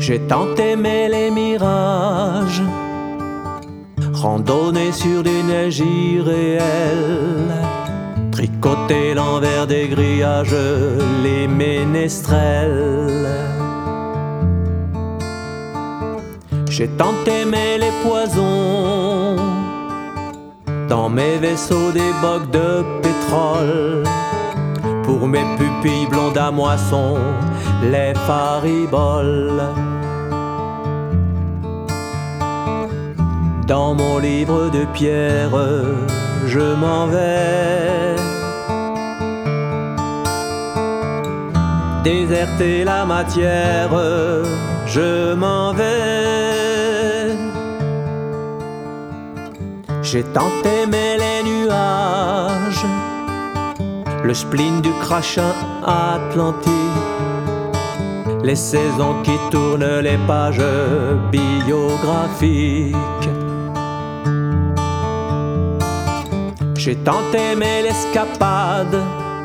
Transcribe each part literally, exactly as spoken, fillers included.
J'ai tant aimé les mirages, randonner sur des neiges irréelles, tricoter l'envers des grillages, les ménestrels. J'ai tant aimé les poisons, dans mes vaisseaux des bocs de pétrole, pour mes pupilles blondes à moisson, les fariboles. Dans mon livre de pierre, je m'en vais déserter la matière, je m'en vais. J'ai tant aimé les nuages, le spleen du crachin atlantique, les saisons qui tournent les pages biographiques. J'ai tant aimé l'escapade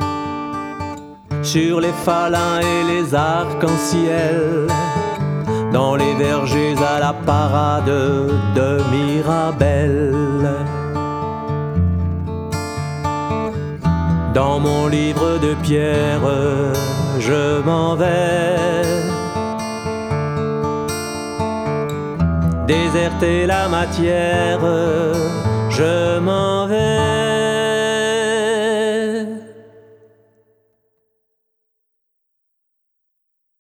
sur les faluns et les arcs-en-ciel, dans les vergers à la parade de Mirabel. Dans mon livre de pierre, je m'en vais déserter la matière, je m'en vais.